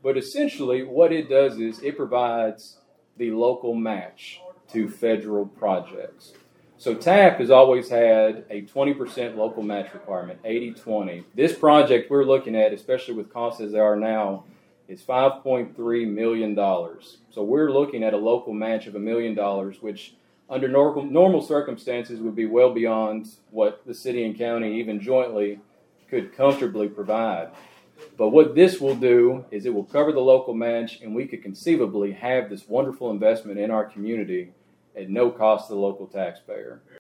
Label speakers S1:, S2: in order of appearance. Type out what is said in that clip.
S1: But essentially, what it does is it provides the local match to federal projects. So TAP has always had a 20% local match requirement, 80-20. This project we're looking at, especially with costs as they are now, is $5.3 million. So we're looking at a local match of $1 million, which under normal circumstances would be well beyond what the city and county, even jointly, could comfortably provide. But what this will do is it will cover the local match, and we could conceivably have this wonderful investment in our community at no cost to the local taxpayer.